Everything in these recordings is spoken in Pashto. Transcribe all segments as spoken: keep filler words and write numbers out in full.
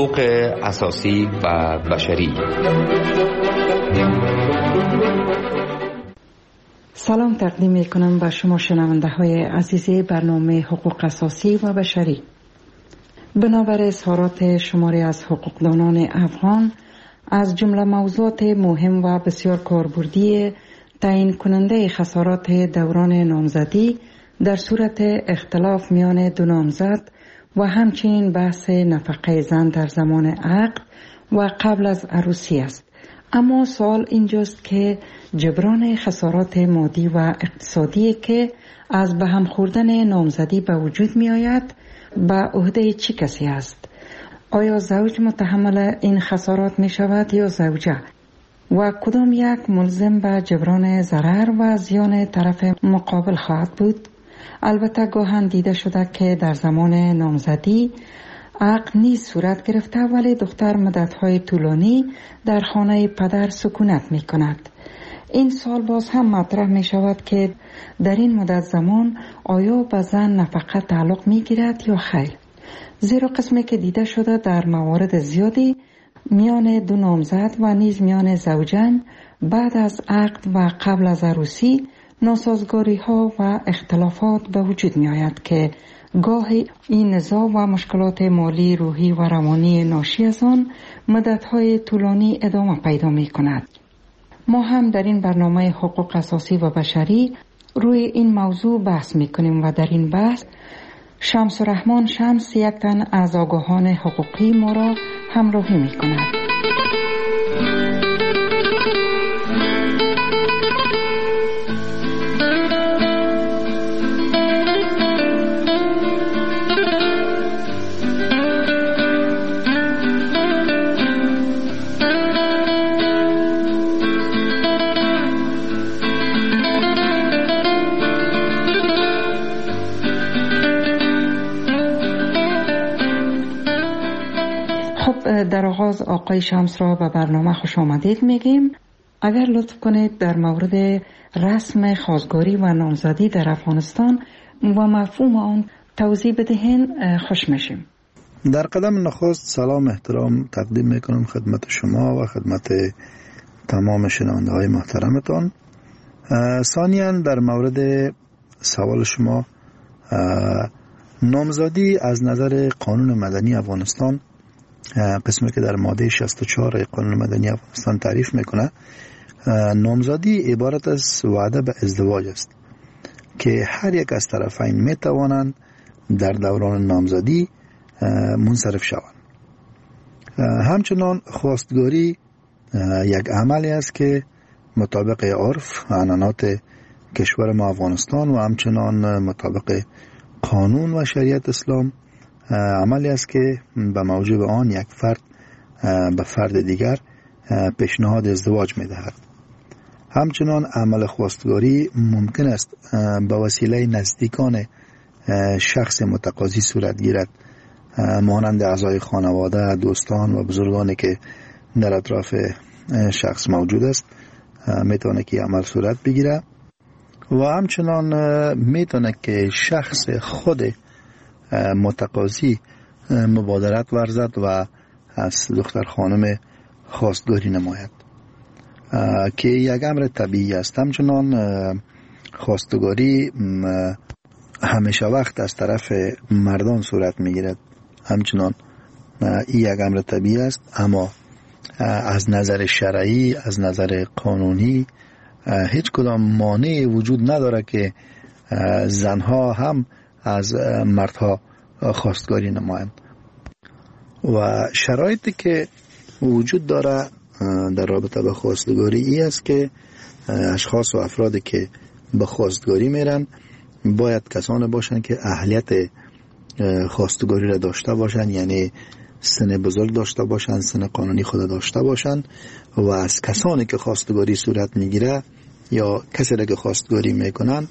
حقوق اساسی و بشری. سلام تقدیم می کنم به شما شنونده های عزیز برنامه حقوق اساسی و بشری. بنابر اظهارات شماری از حقوقدانان افغان از جمله موضوعات مهم و بسیار کاربردی تعیین کننده خسارات دوران نامزدی در صورت اختلاف میان دو نامزد و همچنین بحث نفقه زن در زمان عقد و قبل از عروسی است. اما سوال اینجاست که جبران خسارات مادی و اقتصادی که از به هم خوردن نامزدی به وجود می آید به عهده چه کسی است؟ آیا زوج متحمل این خسارات می شود یا زوجه؟ و کدام یک ملزم به جبران ضرر و زیان طرف مقابل خواهد بود؟ البته گاهن دیده شده که در زمان نامزدی عقد نیز صورت گرفته ولی دختر مدت‌های طولانی در خانه پدر سکونت می کند. این سال باز هم مطرح می شود که در این مدت زمان آیا به زن نفقه تعلق می گیرد یا خیر؟ زیرا قسمی که دیده شده در موارد زیادی میان دو نامزد و نیز میان زوجین بعد از عقد و قبل از عروسی ناسازگاری ها و اختلافات به وجود می آید که گاهی این نزاع و مشکلات مالی، روحی و روانی ناشی از آن مدت‌های طولانی ادامه پیدا می کند. ما هم در این برنامه حقوق اساسی و بشری روی این موضوع بحث می کنیم و در این بحث شمس الرحمن شمس یک تن از آگاهان حقوقی ما را همراهی می کند. در آغاز آقای شمس را به برنامه خوش آمدید میگیم. اگر لطف کنید در مورد رسم خواستگاری و نامزدی در افغانستان و مفهوم آن توضیح بدهین خوش میشیم. در قدم نخست سلام احترام تقدیم میکنم خدمت شما و خدمت تمام شنونده های محترمتان. ثانیاً در مورد سوال شما، نامزدی از نظر قانون مدنی افغانستان، قسمی که در ماده شصت و چهار قانون مدنی افغانستان تعریف میکنه، نامزدی عبارت از وعده به ازدواج است که هر یک از طرفین میتوانند در دوران نامزدی منصرف شوند. همچنان خواستگاری یک عملی است که مطابق عرف و عنعنات کشور ما افغانستان و همچنان مطابق قانون و شریعت اسلام عملی است که به موجب آن یک فرد به فرد دیگر پیشنهاد ازدواج می دهد. همچنان عمل خواستگاری ممکن است به وسیله نزدیکان شخص متقاضی صورت گیرد، مانند اعضای خانواده، دوستان و بزرگانی که در اطراف شخص موجود است میتونه که عمل صورت بگیره و همچنان میتونه که شخص خود متقاضی مبادرت ورزد و از دختر خانم خواستگاری نماید که یک امر طبیعی است. همچنان خواستگاری همیشه وقت از طرف مردان صورت میگیرد، همچنان این یک امر طبیعی است، اما از نظر شرعی، از نظر قانونی هیچ کدام مانعی وجود نداره که زنها هم از مردها خواستگاری نمایند. و شرایطی که وجود داره در رابطه به خواستگاری ای است که اشخاص و افرادی که به خواستگاری میرن باید کسانی باشند که اهلیت خواستگاری را داشته باشند، یعنی سن بزرگ داشته باشند، سن قانونی خود داشته باشند و از کسانی که خواستگاری صورت میگیره یا کسی را که خواستگاری میکنن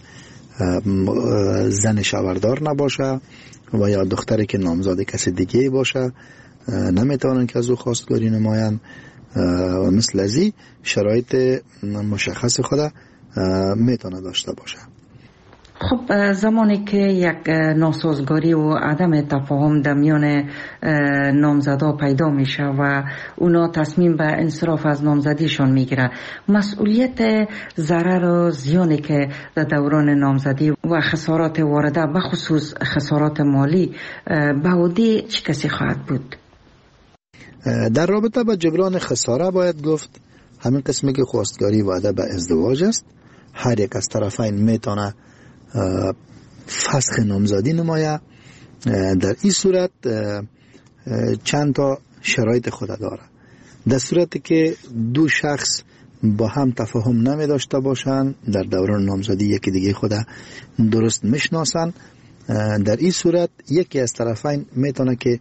زن شوهردار نباشه و یا دختری که نامزد کسی دیگه باشه نمیتونن که از او خواستگاری نمایند و مثل ازی شرایط مشخص خود میتونه داشته باشه. خب زمانی که یک ناسازگاری و عدم تفاهم در میان نامزدا پیدا میشه و اونا تصمیم به انصراف از نامزدیشون میگیره، مسئولیت ضرر و زیانی که در دوران نامزدی و خسارات وارده به خصوص خسارات مالی به عهده چه کسی خواهد بود؟ در رابطه با جبران خساره باید گفت همین قسمی که خواستگاری وعده به ازدواج است، هر یک از طرفین میتونه فسخ نامزدی نمایه. در این صورت چند تا شرایط خود داره. در صورتی که دو شخص با هم تفاهم نمی داشته باشند، در دوران نامزدی یکی دیگه خود درست میشناسن، در این صورت یکی از طرفین میتونه که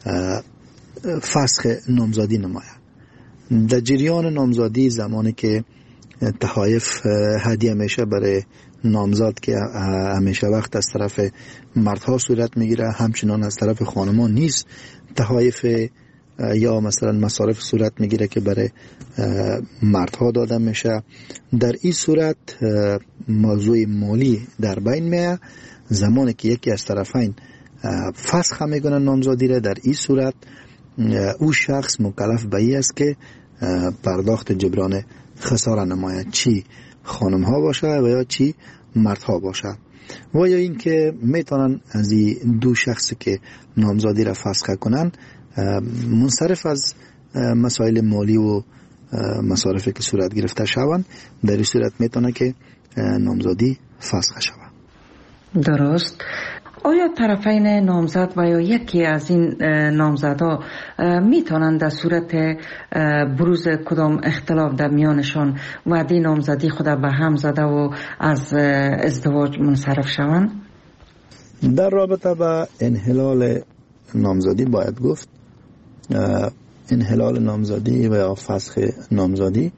فسخ نامزدی نمایه. در جریان نامزدی زمانی که تحایف هدیه میشه برای نامزد که همیشه وقت از طرف مردها صورت میگیره، همچنان از طرف خانمان نیست تحایف یا مثلا مصارف صورت میگیره که برای مردها داده میشه. در این صورت موضوع مالی در بین میه. زمانی که یکی از طرفین فسخ میکنه نامزدی را، در این صورت او شخص مکلف به این است که پرداخت جبران خساره نماید، چی خانم ها باشه و یا چی مردها باشه. و یا این که میتونن از این دو شخصی که نامزدی را فسخ کنن منصرف از مسائل مالی و مصارفی که صورت گرفته شوند، در این صورت میتونه که نامزدی فسخ شود. درست. آیا طرفین نامزد و یا یکی از این نامزدا میتونند در صورت بروز کدام اختلاف در میانشان وعده نامزدی خود به هم زده و از ازدواج منصرف شوند؟ در رابطه با انحلال نامزدی باید گفت انحلال نامزدی و یا فسخ نامزدی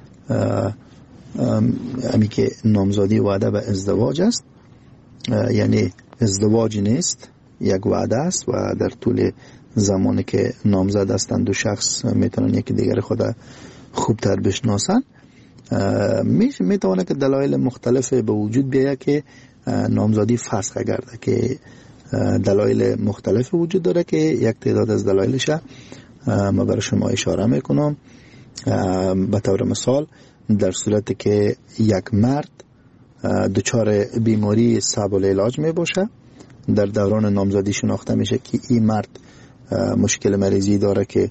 همی که نامزدی وعده به ازدواج است، یعنی ازدواج نیست، یک وعده است و در طول زمانی که نامزد هستند دو شخص میتونن یکی دیگر خود خوبتر بشناسن. میتونه که دلایل مختلف به وجود بیاید که نامزدی فسخ گرده، که دلایل مختلف وجود داره که یک تعداد از دلایلش ما برای شما اشاره میکنم. به طور مثال در صورتی که یک مرد دچار بیماری صعب العلاج می باشه، در دوران نامزدی شناخته میشه که این مرد مشکل مریضی داره که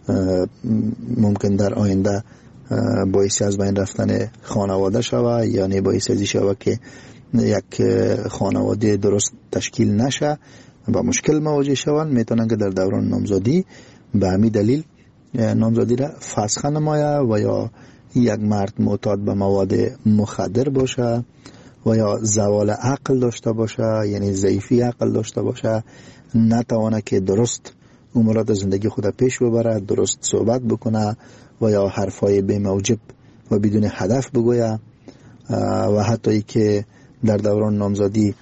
ممکن در آینده باعثی از بین رفتن خانواده شوه، یعنی باعثی ازی شوه که یک خانواده درست تشکیل نشه و مشکل مواجه شوند، میتونن که در دوران نامزدی به همین دلیل نامزدی را فسخ نمایه. و یا یک مرد معتاد به مواد مخدر باشه و یا زوال عقل داشته باشه، یعنی ضعیفی عقل داشته باشه، نتوانه که درست امورات زندگی خود پیش ببره، درست صحبت بکنه و یا حرفای بی موجب و بدون هدف بگویه، و حتی ای که در دوران نامزدی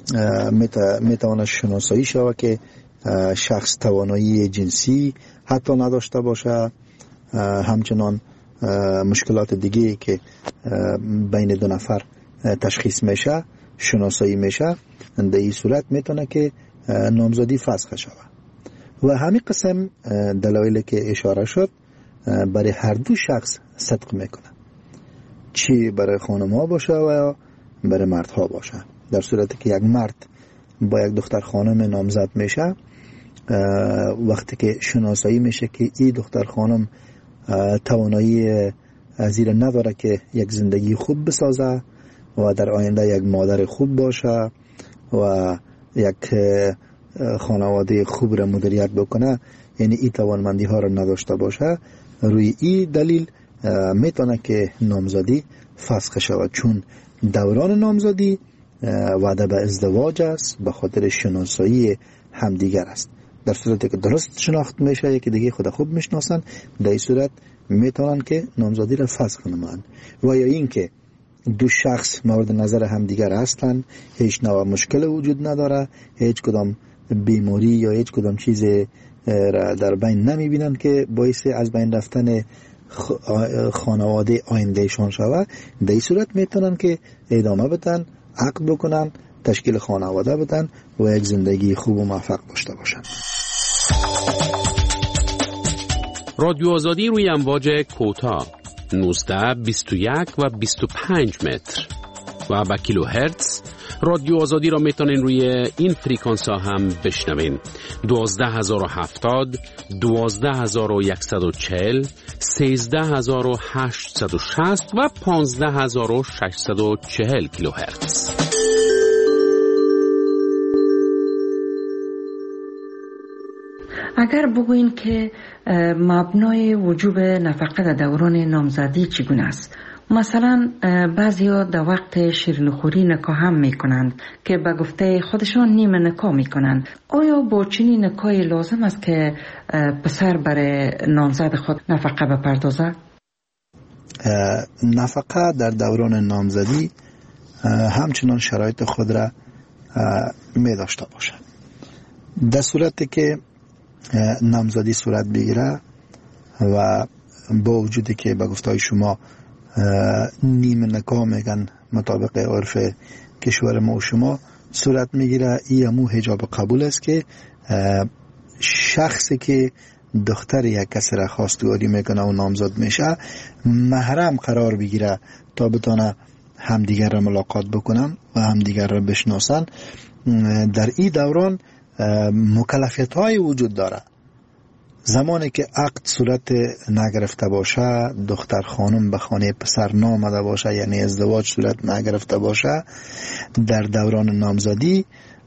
میتوانه شناسایی شوه که شخص توانایی جنسی حتی نداشته باشه، همچنان مشکلات دیگه که بین دو نفر تشخیص میشه شناسایی میشه، در این صورت میتونه که نامزدی فسخ شود. و همین قسم دلایلی که اشاره شد برای هر دو شخص صدق میکنه، چی برای خانم ها باشه و یا برای مرد ها باشه. در صورتی که یک مرد با یک دختر خانم نامزد میشه، وقتی که شناسایی میشه که این دختر خانم توانایی زیر نداره که یک زندگی خوب بسازه و در آینده یک مادر خوب باشه و یک خانواده خوب را مدیریت بکنه، یعنی این توانمندی ها را نداشته باشه، روی این دلیل میتونه که نامزدی فسخ شود، چون دوران نامزدی وعده به ازدواج است، به خاطر شناسایی همدیگر است. در صورتی که درست شناخت میشه، یکی دیگه خود خوب میشناسن، در این صورت میتونن که نامزدی را فسخ نمایند. و یا این که دو شخص مورد نظر همدیگر هستند، هیچ نوع مشکل وجود نداره، هیچ کدام بیماری یا هیچ کدام چیز را در بین نمیبینن که باعث از بین رفتن خانواده آیندهشان شود، در این صورت میتونن که ادامه بدن عقد بکنن، تشکیل خانواده بدن و یک زندگی خوب و موفق داشته باشن. رادیو آزادی روی امواج کوتاه نوزده، بیست و یک و بیست و پنج متر و با کیلو هرتز. رادیو آزادی را میتونین روی این فریکانس ها هم بشنوین: دوازده هزار و هفتاد، دوازده هزار و صد و چهل، سیزده هزار و هشتصد و شصت و پانزده هزار و ششصد و چهل کیلو هرتز. اگر بگوین که مبنای وجوب نفقه در دوران نامزدی چگونه است؟ مثلا بعضیا در وقت شیرینیخوری نکاح هم میکنند که به گفته خودشان نیمه نکاح میکنند. آیا با چنین نکاحی لازم است که پسر برای نامزد خود نفقه بپردازد؟ نفقه در دوران نامزدی همچنان شرایط خود را می داشته باشد. در صورتی که نامزدی صورت بگیره و با وجودی که به گفته شما نیمه نکاح میگن مطابق عرف کشور ما و شما صورت میگیره، این همو حجاب قبول است که شخصی که دختر یک کس را خواستگاری میکنه و نامزد میشه محرم قرار بگیره تا بتونه همدیگر را ملاقات بکنن و همدیگر را بشناسن. در این دوران مکلفیت های وجود داره. زمانی که عقد صورت نگرفته باشه، دختر خانم به خانه پسر نامده باشه، یعنی ازدواج صورت نگرفته باشه، در دوران نامزدی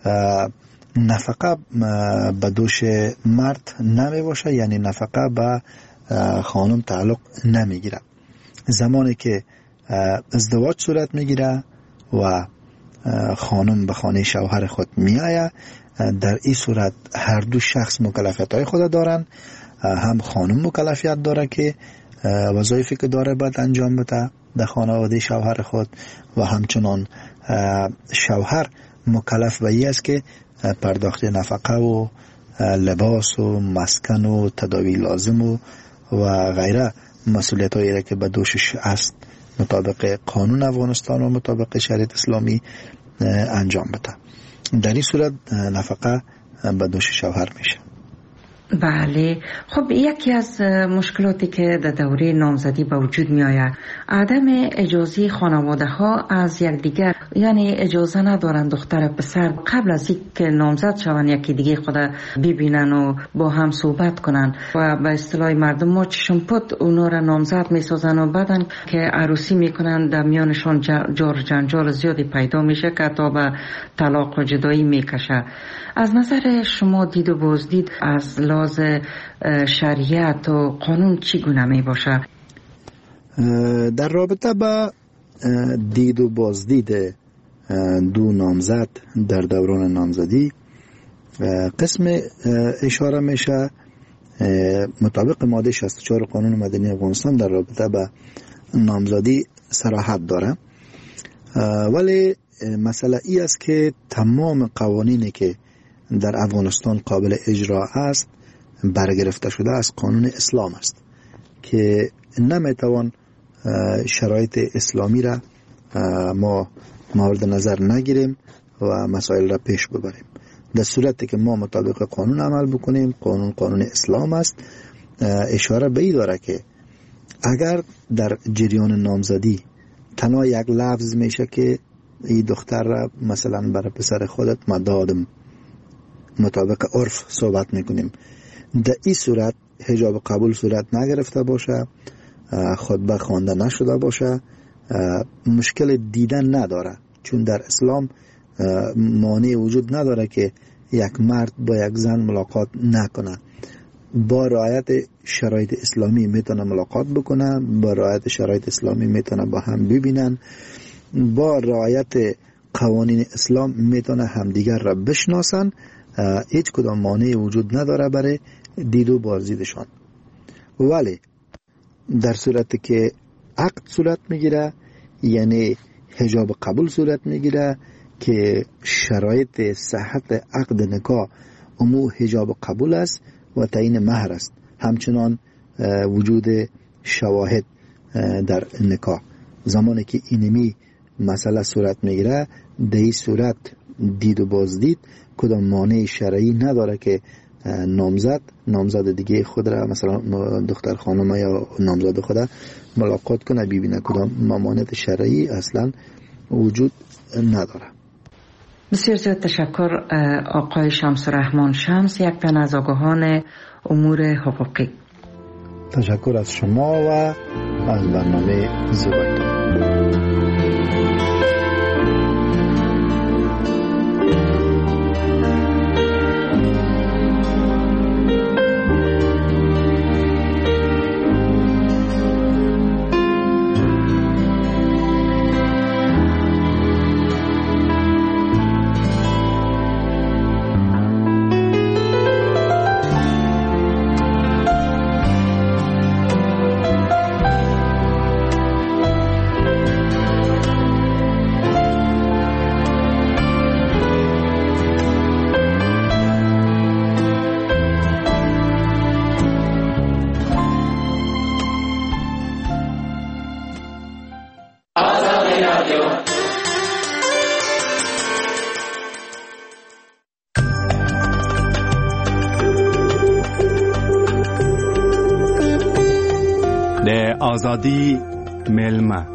نفقه به دوش مرد نمی باشه، یعنی نفقه به خانم تعلق نمیگیره. زمانی که ازدواج صورت میگیره و خانم به خانه شوهر خود میآید، در این صورت هر دو شخص مکلفیت های خود دارن. هم خانم مکلفیت داره که وظایفی که داره باید انجام بده در خانواده شوهر خود و همچنان شوهر مکلف به این است که پرداخت نفقه و لباس و مسکن و تداوی لازم و و غیره مسئولیت هایی را که به دوشش است مطابق قانون افغانستان و مطابق شریعت اسلامی انجام بده. در این صورت نفقه به دوش شوهر میشه. بله. خب یکی از مشکلاتی که در دوره نامزدی به وجود می آید عدم اجازه خانواده ها از یکدیگر، یعنی اجازه ندارن دختر پسر قبل از اینکه نامزد شوند یکی دیگه خود ببینن و با هم صحبت کنن و به اصطلاح مردم ما چشم پد اونا را نامزد می سازن و بعدن که عروسی میکنن در میانشان جار جنجال زیادی پیدا میشه که تا به طلاق و جدایی میکشه. از نظر شما دید و بازدید از لحاظ شریعت و قانون چگونه می باشه؟ در رابطه با دید و بازدید دو نامزد در دوران نامزدی قسم اشاره میشه مطابق ماده شصت و چهار قانون مدنی افغانستان در رابطه با نامزدی صراحت داره، ولی مسئله ای است که تمام قوانینی که در افغانستان قابل اجرا است برگرفته شده از قانون اسلام است که نمیتوان شرایط اسلامی را ما مورد نظر نگیریم و مسائل را پیش ببریم. در صورتی که ما مطابق قانون عمل بکنیم، قانون قانون اسلام است، اشاره به این داره که اگر در جریان نامزدی تنها یک لفظ میشه که این دختر را مثلا برای پسر خودت مدادم مطابق عرف صحبت میکنیم، در این صورت حجاب قبول صورت نگرفته باشه، خطبه خوانده نشده باشه، مشکل دیدن نداره، چون در اسلام مانع وجود نداره که یک مرد با یک زن ملاقات نکنه. با رعایت شرایط اسلامی میتونه ملاقات بکنه، با رعایت شرایط اسلامی میتونه با هم ببینن، با رعایت قوانین اسلام میتونه همدیگر را بشناسن. هیچ کدام مانع وجود نداره برای دید و بازدیدشان. ولی در صورتی که عقد صورت میگیره، یعنی حجاب قبول صورت میگیره که شرایط صحت عقد نکاح امو حجاب قبول است و تعیین مهر است، همچنان وجود شواهد در نکاح. زمانی که اینمی مسئله صورت میگیره، در این صورت دید و بازدید کدام مانع شرعی نداره که نامزد نامزد دیگه خود را مثلا دختر خانم یا نامزد خود ملاقات کنه، ببینه کدام ممانعت شرعی اصلا وجود نداره. بسیار زیاد تشکر آقای شمس الرحمن شمس، یک تن از آگاهان امور حقوقی. تشکر از شما و از برنامه زوبایتون. آزادی ملما.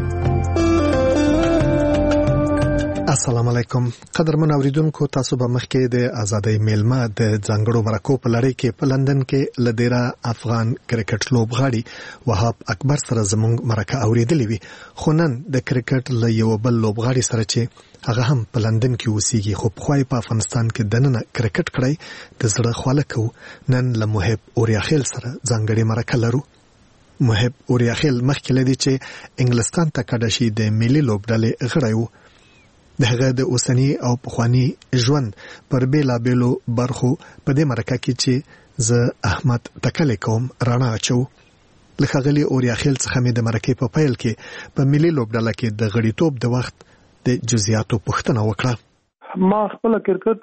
السلام علیکم. قدرمن اوریدونکو، تاسو به مخکې د آزادۍ میلمه د ځانګړو مرکو په لړۍ کې په لندن کې لدیرا افغان کرکټ لوبغاړي وهاب اکبر سره زموږ مرکه اوریدلې وي، خو نن د کرکټ له یو بل لوبغاړي سره چې هغه هم په لندن کې اوسېږي خو پخوای په افغانستان کې دننه کرکټ کړی د زړه خواله کوو، نن له محب اوریاخیل سره ځانګړې مرکه لرو. محب اوریاخیل مخکې لدی چې انګلستان ته کډه شي د ملي لوبډلې غړی و. د هغه د اوسنی او پخوانی ژوند پر بیلابیلو برخو په دې مرکه کې چې زه احمد تکلی کوم رانا اچو. لکه غلی اوریاخیل څخه مې د مرکې په پیل کې په ملي لوبډله کې د غړیتوب د وخت د جزئیاتو پوښتنه وکړه. ما خپل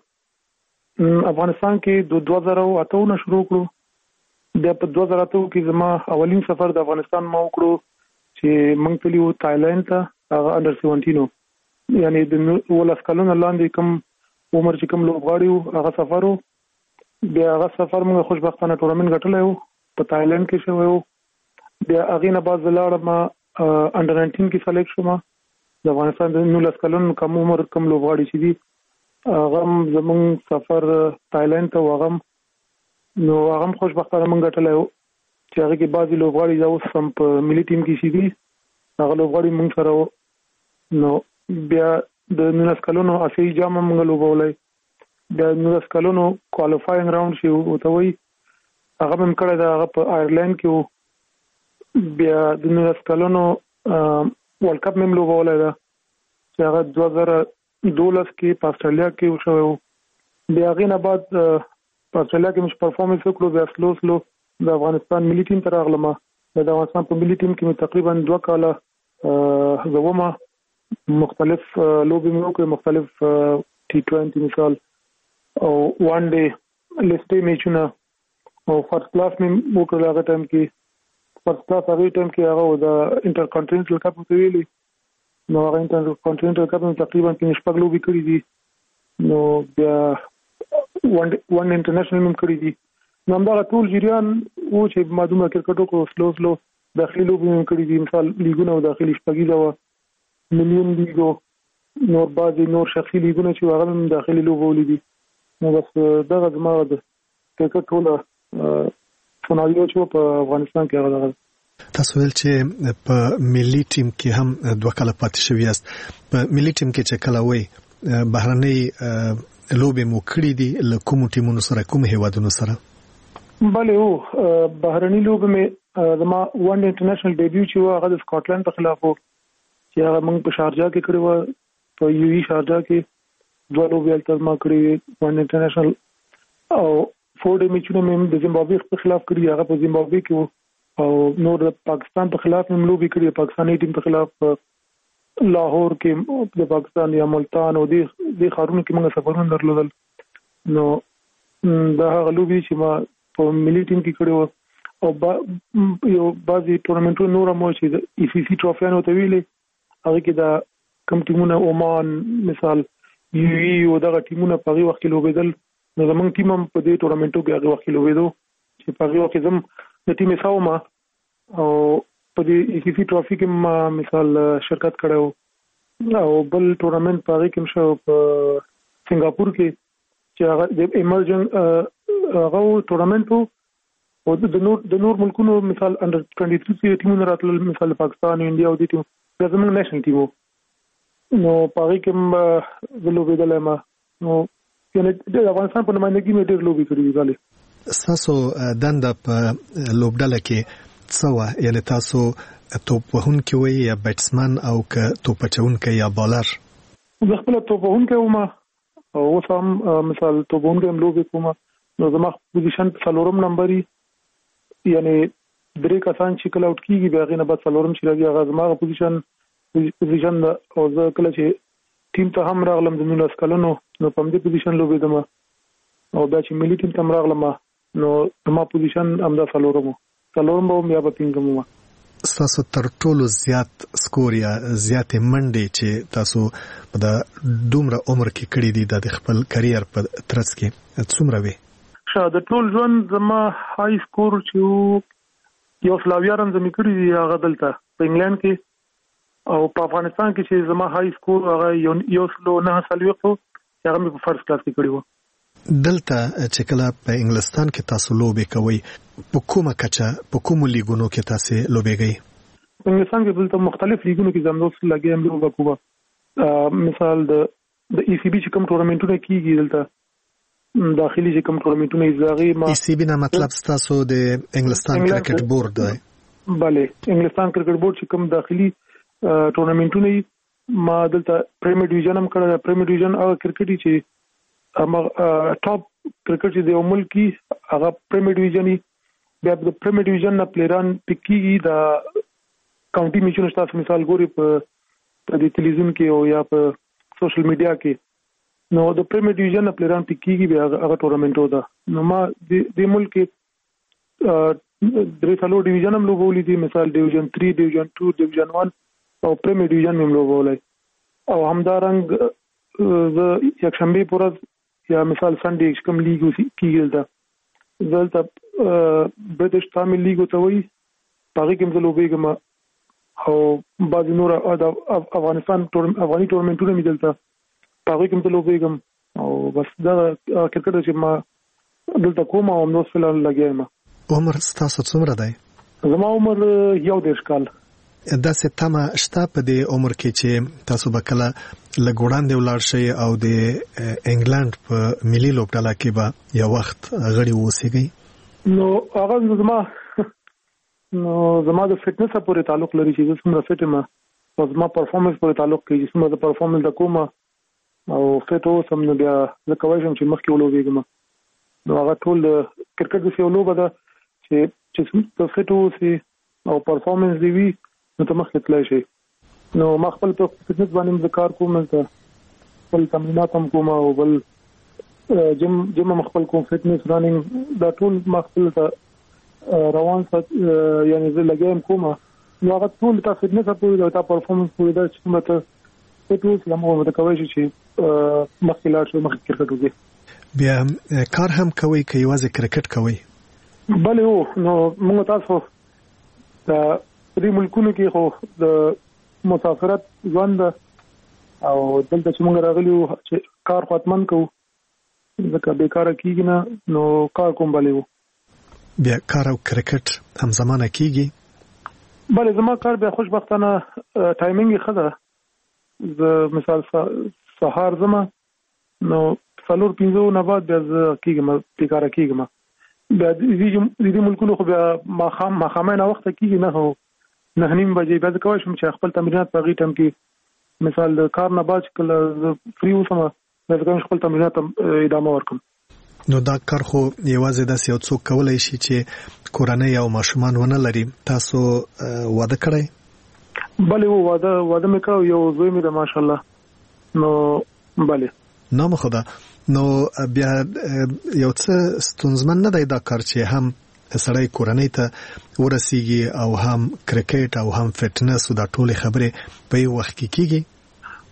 کرکټ افغانستان کې د دوه زره اته نه شروع کړو. د په دوه زره اته کې زما اولین سفر د افغانستان ما وکړو چې موږ تلو تایلند ته، هغه انډر سیونټین، یعنی د ولس کلونو لاندې کوم عمر چې کوم لوبغاړي وو هغه سفر وو. بیا هغه سفر موږ خوشبختانه ټورنمنت ګټلی وو په تایلند کې شوی وو. بیا هغې نه بعد زه لاړم انډر ناینټین کې سلیکټ شوم. د افغانستان د نولس کلونو کم عمر کوم لوبغاړي چې دي هغه هم زموږ سفر تایلند ته و، هغه هم نو هغه هم خوشبختانه موږ ګټلی وو چې هغې کې بعضې لوبغاړي دا اوس هم په ملي ټیم کې چې دي هغه لوبغاړي موږ سره وو. نو بیا د نولس کلونو اسیایي جام هم موږ لوبولی. د نولس کلونو کوالیفاینګ راوند چې ورته وایي هغه به مې کړی دی، هغه په آیرلینډ کې و. بیا د نولس کلونو ورلډ کپ مې هم لوبولی ده چې هغه دوه زره دولس کې په اسټرالیا کې وشوی و. بیا هغې نه بعد په اسټرالیا کې مې چې پرفارمنس وکړو، بیا سلو سلو د افغانستان ملي ټیم ته راغلم. د افغانستان په ملي ټیم کې مې تقریبا دوه کاله زه ومه، مختلف لوبې مې وکړې، مختلف ټي ټوینټي مثال او وان ډے لیسټي میچونه او فرست کلاس مې وکړل. هغه ټایم کې فرست کلاس هغې ټایم کې هغه د انټر کانټیننټل کپ ورته ویلي، نو هغه انټر کانټیننټل کپ مې تقریبا پنځه شپږ لوبې کړي دي. نو بیا ون ون انټرنیشنل مې کړي دي. نو همدغه ټول جریان و چې ما دومره کرکټ وکړو، سلو سلو داخلي لوبې مې کړي دي، مثال لیګونه او داخلي شپږیزه وه، ملیون لیګو، نور بعضې نور شخصي لیګونه چې هغه هم داخلي لوبولي دي. نو بس دغه زما د کرکټ ټوله سناریو چې په افغانستان کې هغه دغه. تاسو ویل چې په ملي ټیم کې هم دوه کاله پاتې شوي یاست. په ملي ټیم کې چې کله وایي بهرنۍ لوبې مو کړي دي له کومو ټیمونو سره، کوم هیوادونو سره؟ بلې هو، بهرنۍ لوبې مې زما ون ډے انټرنیشنل ډیبیو چې و هغه د سکاټلند په خلاف و چې هغه موږ په شارجا کې کړې وه. په یو ای شارجا کې دوه لوبې هلته ما کړې وې ون انټرنیشنل، او فور ډے میچونه مې د زیمبابوې په خلاف کړي، هغه په زیمبابوې کې و. او نور د پاکستان په خلاف مې لوبې کړي، پاکستاني ټیم په خلاف لاهور کې د پاکستان یا ملتان او دې ښارونو کې موږ سفرونه درلودل. نو دا هغه لوبې چې ما په ملي ټیم کې کړې وه. او یو بعضې ټورنمنټونه نور هم و چې د ای سی سی ټرافیانو ته ویلې، هغې کې د کوم ټیمونه عمان مثال یو ای او دغه ټیمونه په هغه وخت کې لوبېدل نو زمونږ ټیم هم په دې ټورنمنټو کې هغه وخت کې لوبېدو چې په هغه وخت کې زم د ټیم ساوما او په دې ای سی سی ټرافي کې ما مثال شرکت کړو او بل ټورنمنټ په هغه کې مشو په سنگاپور کې چې هغه د ایمرجن هغه ټورنمنټ او د نور د نور ملکونو مثال انډر تwenty three ټیمونه راتلل مثال پاکستان انډیا او دي ټیم د زموږ نېشنل ټیم نو پاره کې د لوبې د لمه نو یعنی د افغانستان په نمائندګي مې ډېر لوبې کړې دي غالي تاسو دنده په لوبډله کې څو یعنی تاسو توپ وهونکی وي یا بیټسمن او که توپ اچونکی یا بالر زه خپل توپ وهونکی وم او سم مثال توپ وهونکی هم لوبې کوم نو زما پوزیشن څلورم نمبر یعنی درې کسان چې کله اوټ کیږي بیا غینه بعد څلورم چې راځي هغه زما پوزیشن پوزیشن او زه کله چې ټیم ته هم راغلم د نولس کلونو نو په دې پوزیشن لوبېدم او بیا چې ملي ټیم ته هم راغلم نو زما پوزیشن هم دا څلورم څلورم به یا به پنځم وم تاسو تر ټولو زیات سکور یا زیات منډې چې تاسو په د دومره عمر کې کړې دي د خپل کرییر په ترڅ کې څومره وي د ټول ژوند زما های سکور چې یو سلاویا رن زمي کړی دی هغه دلته په انګلند کې او په افغانستان کې چې زما های سکور هغه یو سلو نه سلويخو هغه مې په فرست کلاس کې کړی و دلته چې کله په انګلستان کې تاسو لوبې کوي په کومه کچه په کومو لیګونو کې تاسو لوبېږئ په انګلستان کې دلته مختلف لیګونو کې زموږ سره لګي هم وکوبه مثال د د ای سی بي چې کوم ټورنمنټونه کیږي دلته داخلي چې کوم ټورنمنټونه ایزاغي ما ای سی بي نه مطلب تاسو د انګلستان کرکټ بورډ دی bale انګلستان کرکټ بورډ چې کوم داخلي ټورنمنټونه ما دلته پریمیر ډیویژن هم کړل پریمیر ډیویژن او کرکټ چې هغه ټاپ کرکټ چې د ملکی هغه پریمیر ډیویژن بیا د پریمیر ډیویژن نه پلیران پکې دا کاونټي میچونه تاسو مثال ګوري په د ټلویزیون کې او یا په سوشل میډیا کې نو د پریمیر ډیویژن پلیران پکېږي بیا هغه ټورنمنټو ده نو ما د ملک درې څلور ډیویژن هم لوبولې دي مثال ډیویژن three ډیویژن two ډیویژن one او پریمیر ډیویژن هم لوبولې او همدارنګ زه یک شنبه پورز یا مثال سنډې کوم لیګ کېږي دا دلته برټش تامل لیګ ته وایي هغه کې هم لوبېږم او بعض نور افغانستان افغاني ټورنمنټونه مې دلته هغه کوم ته لوبېږم او بس دا کرکټ چې ما دلته کوم او نو فل لګیم عمر تاسو څومره دی زما عمر یو دیش کال دا څه تمه شته په دې عمر کې چې تاسو به کله لګوړاندې ولاړ شئ او د انګلند په ملي لوبډله کې به یو وخت غړي اوسئ نو هغه زما نو زما د فټنس پورې تعلق لري چې څومره فټ یم او زما پرفورمنس پورې تعلق کوي چې څومره د پرفورمنس د کومه او فټو سم نو بیا زه کوم چې مخکې ولوبېږم نو هغه ټول کرکټ د څه لوبه ده چې چې فټو سي او پرفورمنس دی وی نو ته مخکې تلای شي نو ما خپل په فټنس باندې کار کوم ته خپل تمرینات هم کوم او بل جم جم خپل کوم فټنس رانینګ دا ټول ما خپل ته روان سات یعنی زه لګیم کوم نو هغه ټول تا فټنس په تا پرفورمنس په دا چې مته ټول سلام او د کوي چې مخکې لاړ شو مخکې کرکټ وکړي بیا کار هم کوي که یوازې کرکټ کوي بله هو نو موږ تاسو د دې ملکونو کې خو د مسافرت ژوند او دلته چې موږ راغلي وو چې کار ختمن کوو ځکه بیکاره کېږي نه نو کار کوم بله وو بیا کار او کرکټ هم زمانه کېږي بله زما کار بیا خوشبختانه ټایمینګ یې ښه ده زه مثال سهار زما نو څلور پنځه نه بعد بیا زه کېږم بیکاره کېږم بیا د دې ملکونو خو بیا ماښام ماښامۍ ناوخته کېږي نه هو نه نیم بجې بیا زه کولی شم چې خپل تمرینات په هغې ټایم کې مثال د کار نه بعد چې کله زه فری اوسم بیا زه کوم خپل تمرینات ادامه ورکړم نو دا کار خو یوازې داسې یو څوک کولی شي چې کورنۍ او ماشومان ونه لري تاسو واده کړی بله و واده واده مې کړی یو زوی مې ده ماشاءالله نو بله نام خدا نو بیا یو څه ستونزمن نه دی دا کار چې هم سړی کورنۍ ته ورسیږي او هم کرکټ او هم فټنس او دا ټولې خبرې په یو وخت کې کیږي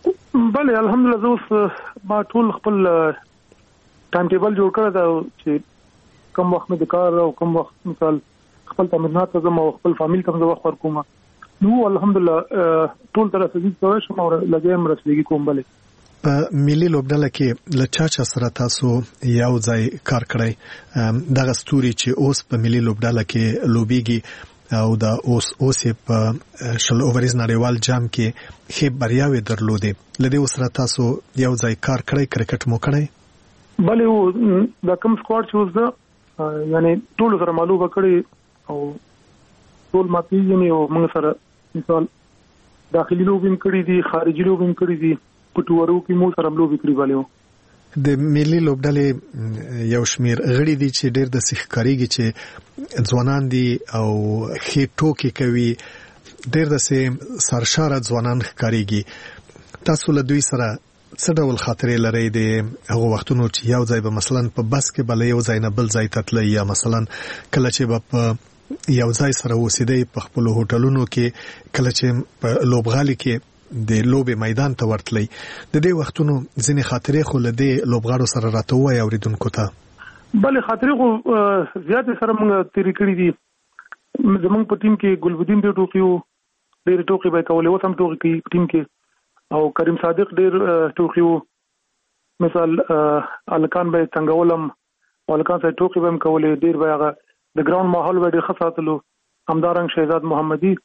بله الحمدلله زه اوس ما ټول خپل ټایم ټیبل جوړ کړی دا چې کوم وخت مې د کار او کوم وخت مثال خپل تمرینات ته ځم او خپل فامیل ته وخت ورکوم. نو الحمدلله ټول طرف څخه کوم شم او لګیم رسېږي کوم. بله په ملي لوبډله کې له چا چا سره تاسو یو ځای کار کړی دغه ستوري چې اوس په ملي لوبډله کې لوبيږي او دا اوس اوس په شل اوورز نړیوال جام کې ښه بریاوي درلودې لدې سره تاسو یو ځای کار کړی کرکټ مو کړی؟ بله دا کوم سکواډ چې اوس دا یعنی ټول سره معلومه کړی او ټول ماتي یعنی او موږ سره مثال داخلي لوبین کړی دي خارجي لوبین کړی دي پټورو کې مو سره لوبي کړی والو د ملي لوبډلې یو شمیر غړي دي چې ډېر د سیخکاریږي چې ځوانان دي او خې ټوکی کوي ډېر د سه سرشاره ځوانان ښکاریږي تاسو له دوی سره څه ډول خاطرې لرئ د هغه وختونو چې یو ځای به مثلا په بس کې بل یو ځای نه بل ځای ته تلئ یا مثلا کله چې به په یو ځای سره اوسېدئ په خپلو هوټلونو کې کله چې په لوبغالي کې د لوبې میدان ته ورتلی د دې وختونو ځینې خاطرې خو له دې لوبغاړو سره راته ووایي اوریدونکو ته؟ بلې خاطرې خو زیاتې سره موږ تېرې کړي دي. زموږ په ټیم کې ګلبدین ډېر ټوکي وو ډېرې ټوکې به یې کولې اوس هم ټوکې کوي په ټیم کې او کریم صادق ډېر ټوکي وو مثال الکان به یې څنګهولم او الکان سره ټوکې به هم کولې ډېر به هغه د ګراوند ماحول به ډېر ښه ساتلو. همدارنګ شهزاد محمدي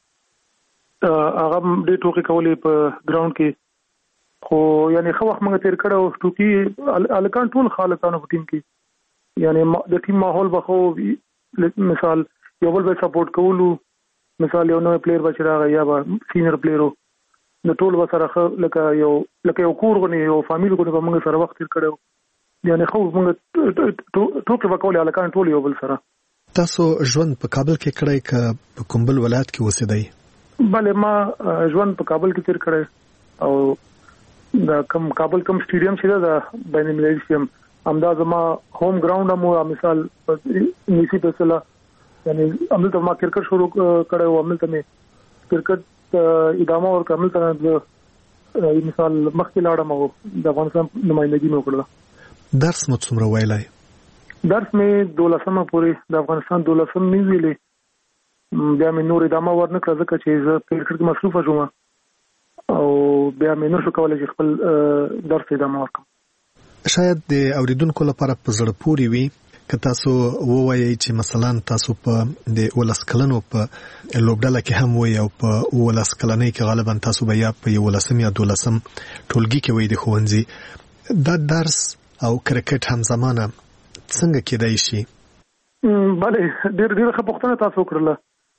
هغه ډېر ټوکې کولې په ګراوند کې خو یعنی خو وخت موږ تیر کړو ټوکې الکان ټول خالقانو په ټیم کې یعنی د ټیم ماحول به خو مثال یو بل به سپورټ کولو مثال یو نوې پلیئر به چې راغی یا به سینیئر پلیئرو د ټول به سره لکه یو لکه یو کور غونې یو فامیل غونې به موږ سره وخت تیر کړو یعنی خو موږ ټوکې به کولې الکان ټول یو بل سره. تاسو ژوند په کابل کې کړی که په کوم بل ولایت کې اوسېدئ؟ بله ما ژوند په کابل کې تیر کړی او دا کوم کابل کوم سټیډیم چې دا بین المللي سټیډیم همدا زما هوم ګراوند مو مثال نیسی فیصله یعنی همدلته ما کرکټ شروع کړی و همدلته مې کرکټ ادامه ورکړه همدلته مثال مخکې لاړم او د افغانستان نمائندګي مې وکړه. درس مو څومره ویلی؟ درس مې دولسمه پورې د افغانستان دولسم مې ویلی بیا مې نور ادامه ورنکړه ځکه چې زه په کرکټ کې مصروفه شوم او بیا مې نشو کولی چې خپل درس ادامه ورکړم. شاید د اوریدونکو لپاره په زړه پورې وي که تاسو ووایئ چې مثلا تاسو په د ولس کلنو په لوبډله کې هم وي او په ولس کلنۍ کې غالبا تاسو به یا په یولسم یا دولسم ټولګي کې وي د ښوونځي دا درس او کرکټ همزمانه څنګه کېدای شي؟ بله ډېر ډېر ښه پوښتنه تاسو وکړله.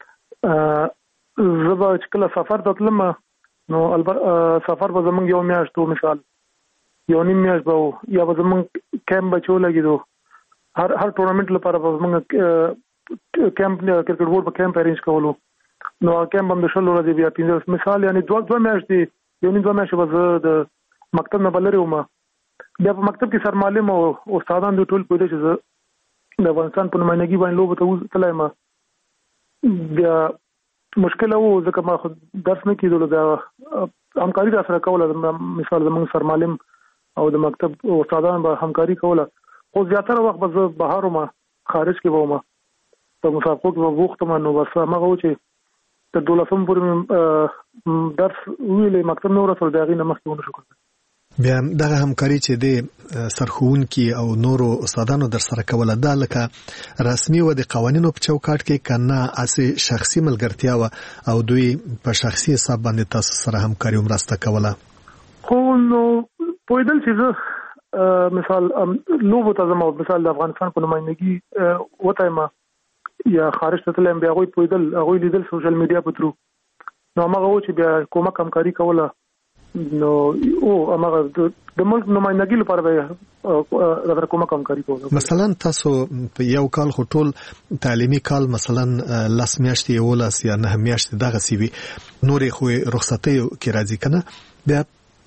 زه به چې کله سفر ته تلم نو سفر به زمونږ یو میاشت و مثال یو نیم میاشت به یا به زمونږ کیمپ به چې ولګېدو هر هر ټورنمنټ لپاره به زمونږ کیمپ کرکټ بورډ به کیمپ ارینج کولو نو هغه کیمپ هم د شلو ورځې بیا پنځه مثال یعنی دوه دوه میاشتې یو نیم دوه میاشتې به زه د مکتب نه به لرې وم. بیا په مکتب کې سرمعلم او استادان دوی ټول پوهېدل چې زه د افغانستان په نمائندګي باندې لوبو ته تللی یم. بیا مشکل و ځکه ما خو درس نه کېدلو بیا همکاري را سره کوله مثال زموږ سرمعلم او د مکتب استادان به همکاري کوله خو زیاتره وخت به زه بهر وم خارج کې به وم په مسابقو کې به بوخت وم نو بس همغه و چې تر دولسم پورې درس ویلې مکتب نه ورسول د هغې نه مخکې ونه شو کولی. بیا دغه همکاري چې د سرښوونکي او نورو استادانو در سره کوله دا لکه رسمي و د قوانینو په چوکاټ کې که نه هسې شخصي ملګرتیا وه او دوی په شخصي حساب باندې تاسو سره همکاري مرسته کوله؟ خو نو پوهېدل چې زه مثال لوبو ته ځم او مثال د افغانستان په نمائندګي وتی یم یا خارج ته تللی یم بیا هغوی پوهېدل هغوی لیدل سوشل میډیا په ترو نو همغه و چې بیا کومک همکاري کوله نو او هغه د ملک نمائندګي لپاره به راته کومه همکاري کوله. مثلا تاسو په یو کال خو ټول تعلیمي کال مثلا لس میاشتې یولس یا نهه میاشتې دغسې وي نورې خو رخصتیو کې راځي که نه بیا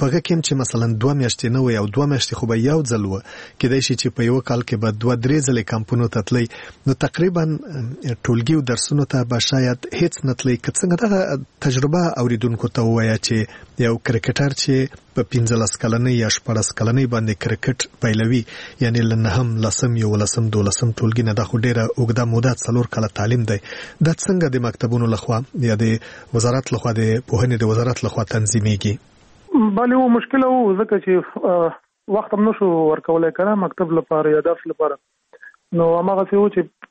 پغه کې چې مثلا دوه میاشتې نه وي او دوه میاشتې خو به یو ځل و کېدای شي چې په یو کال کې به دوه درې ځلې کمپونو ته تللی نو تقریبا ټولګي او درسونو ته به شاید هیڅ نه تللی. که څنګه دغه تجربه اوریدونکو ته ووایه چې یو کرکټر چې په پنځلس کلنۍ یا شپږ کلنۍ باندې کرکټ پیلوي یعنی لنهم لسم یو لسم دولسم ټولګي نه د خو ډیره اوږده موده څلور کاله تعلیم دی دا څنګه د مکتبونو لخوا یا د وزارت لخوا د پوهنې د وزارت لخوا تنظیمېږي؟ بله و مشکل و ځکه چې وخت هم نشو ورکولای کنه مکتب لپاره یا درس لپاره نو هغه څه و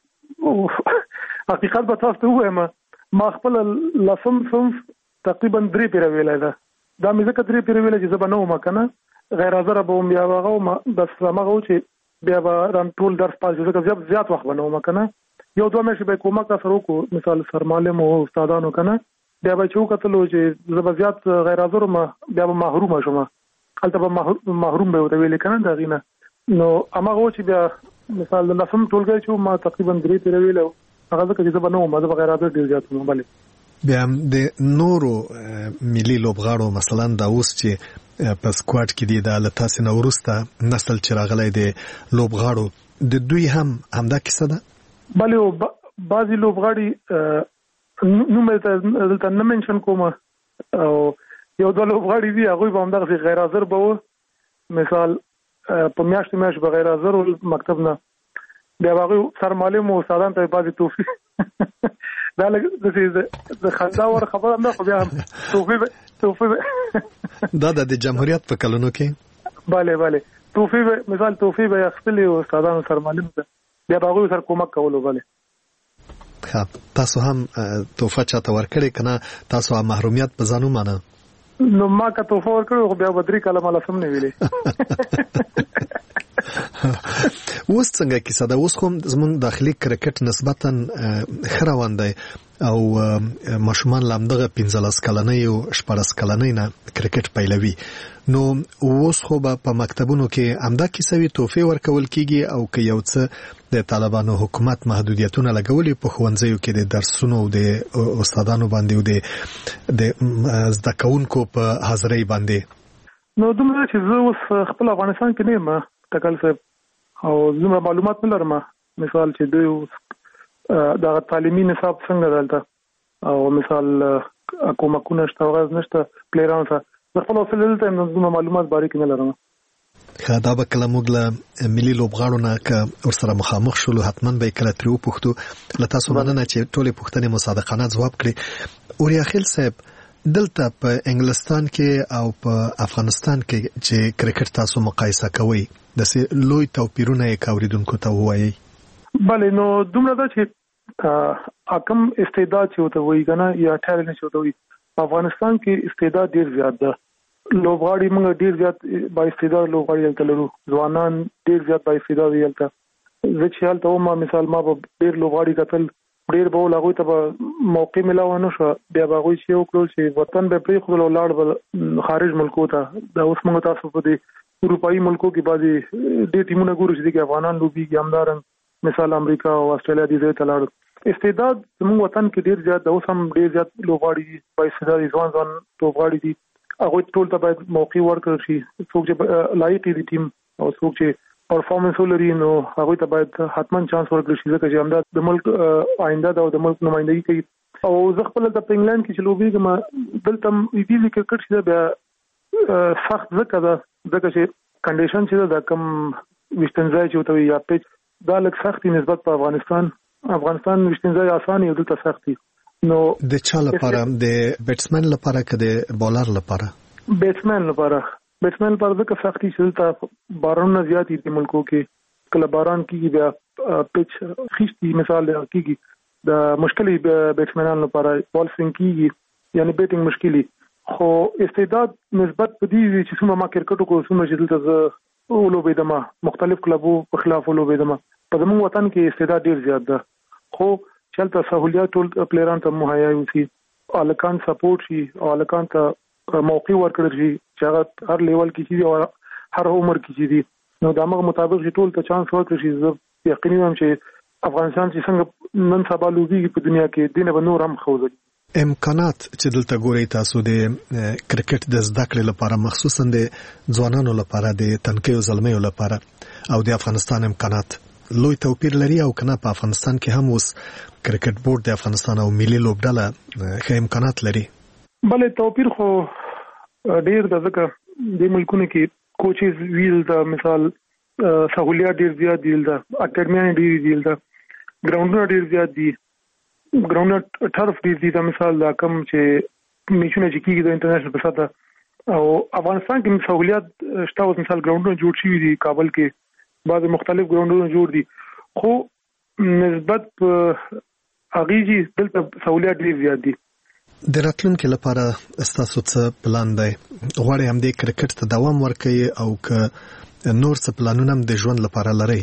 چې حقیقت به تاسو ته وایم ما خپل لسم صنف تقریبا درې پیره ویلای ده دا مې ځکه درې پیره ویلای چې زه به نه وم کنه غیر حاضر به بیا هغه بس هغه چې بیا به ران ټول درس پاس ځکه زیات زیات وخت به نه وم کنه یو دوه میاشتې به کومک سره وکړو مثال سرمعلم او استادانو کنه بیا به چې وکتلو چې زه به زیات غیر حاضر ما بیا به محروم شوم هلته به محروم به وته ویل کنه دا غینه نو هغه چې بیا مثال لسم ټولګي چې ما تقریبا درې پیره ویلو هغه ځکه چې زه به نه وم زه به غیر حاضر ډیر زیات وم. بله بیا د نورو ملي لوبغاړو مثلا دا اوس چې په سکواډ کې دي د لتاسې نه وروسته نسل چې راغلی دی لوبغاړو د دوی هم همدا کیسه ده؟ بله بعضې لوبغاړي نوم یې دلته نه منشن کوم او یو دوه لوبغاړي دي هغوی به همدغسې غیر حاضر به و مثال په میاشتې میاشت به غیر حاضر ول مکتب نه بیا به هغوی سرمعلم و استادان ته بعضې توفیق دا لږ د خندا ور خبره نه خو بیا هم توفیق توفیق دا د جمهوریت په کلونو کې بله بله توفیق مثال توفیق به اخیستلی و استادانو سرمعلم ته بیا به هغوی سره کومک کولو. بله تاسو هم توفه چاته ورکړې که نه تاسو هم محرومیت په ځان ومانه؟ نو ما که توفه ورکړې خو بیا به درې کاله ما لسم نه ویلې. اوس څنګه کیسه ده؟ اوس خو زموږ داخلي کرکټ نسبتا ښه روان دی او ماشومان له همدغه پنځلس کلنۍ او شپاړس کلنۍ نه کرکټ پیلوي نو اوس خو به په مکتبونو کې همدا کیسه وي تحفې ورکول کیږي او که یو څه د طالبانو حکومت محدودیتونه لګولي په ښوونځیو کې د درسونو او د استادانو باندې او د زده کوونکو په حاضرۍ باندې. نو دومره چې زه اوس خپل افغانستان کې نه یم ټکل صاحب او زما معلومات نه لرم مثال چې دوی دا تعلیمي نصاب څنګه دلته او مثال کومکونه شته غواز نشته پلیران سره خپل اصل دلته زما معلومات باریک نه لرم. دا به کله موږ له ملي لوبغاړو نه که ورسره مخامخ شولو حتما به یې کله ترې وپوښتو. له تاسو مننه چې ټولې پوښتنې مو صادقانه ځواب کړې. اوریا خیل صاحب دلته په انګلستان کې او په افغانستان کې چې کرکټ تاسو مقایسه کوئ داسې لوی توپیرونه یې که اورېدونکو ته ووایئ؟ بله نو دومره ده چې کم استعداد چې ورته وایي که نه یا ټیلنټ چې ورته وایي په افغانستان کې استعداد ډېر زیات ده. لوبغاړي موږ ډېر زیات با استعداد لوبغاړي هلته لرو ځوانان ډېر زیات با استعداد دي هلته. زه چې هلته وم مثال ما به ډېر لوبغاړي کتل ډېر به ول هغوی ته به موقع میلاوه نه شوه بیا به هغوی چې وکړل چې وطن به یې پرېښودل او لاړ به خارج ملکو ته. دا اوس موږ تاسو په دې اروپایي ملکو کې بعضې ډېر ټیمونه ګورو چې دې کې افغانان لوبېږي همدارنګه مثال امریکا او استرالیا دې ځای ته لاړل. استعداد زموږ وطن کې ډېر زیات ده اوس هم ډېر زیات لوبغاړي دي با استعداد ځوان ځوان لوبغاړي دي هغوی ټول ته باید موقع ورکړل شي. څوک چې لایق دي ټیم او څوک چې پرفارمنس ولري نو هغوی ته باید حتما چانس ورکړل شي ځکه چې همدا د ملک آینده ده او د ملک نمایندګي کوي. او زه خپله د په انګلند کې چې لوبېږم دلته دې کرکټ چې ده بیا سخت ځکه ده ځکه چې کنډیشن چې ده د کم ویشتنځای چې ورته وایي یا پیچ دا لږ سخت دي نسبت په افغانستان. افغانستان ویشتنځای اسان یو دلته سخت دي. نو د چا لپاره د بیټسمن لپاره که د بالر لپاره؟ بیټسمن لپاره بیټسمن لپاره ځکه سخت دي چې دلته بارانونه زیات دي د ملکو کې کله باران کېږي بیا پیچ خیشت دي مثال کېږي د مشکل بیټسمنانو لپاره بال سوینګ کېږي یعنی بیټینګ مشکل خو استعداد نسبت په دې وي چې څومره ما کرکټ وکړو څومره چې دلته زه ولوبېدم مختلف کلبو په خلاف ولوبېدم په زموږ وطن کې استعداد ډېر زیات ده خو چې هلته سهولیات ټول پلیرانو ته مهیا وي هلکان سپورټ شي او هلکان ته موقع ورکړل شي چې هغه هر لیول کې چې دي او هر عمر کې چې دي نو د هغه مطابق چې ټول ته چانس ورکړل شي زه یقیني یم چې افغانستان چې څنګه نن سبا لوبېږي په دنیا کې دینه به نور هم ښه وځي. امکانات چې دلته ګوري تاسو د کرکټ د زده کړې لپاره مخصوصا د ځوانانو لپاره د تنکیو زلمیو لپاره او د افغانستان امکانات لوی توپیر لري او کنه په افغانستان کې هم اوس کرکټ بورډ د افغانستان او ملي لوبډله ښه امکانات لري. بلې توپیر خو ډیر د ځکه د ملکونو کې کوچز ویل د مثال سہولیات ډیر زیات دي، د اکیډمي ډیر دي، د ګراوندونه ډیر زیات دي، ګراوند ټرف ډیر دي. د مثال دا کم چې میچونه چې کیږي د انټرنیشنل په سطح او افغانستان کې سہولیات شته. اوس مثال ګراوندونه جوړ شوي دي، کابل کې بعض مختلف ګراوندونه جوړ دي، خو نسبت اغیجی دلته سہولیات ډیر زیات دي. د راتلونکو لپاره استاسو څه پلان دی؟ غواړئ هم د کرکټ ته دوام ورکړئ او که نور څه پلانونه هم د ژوند لپاره لرئ؟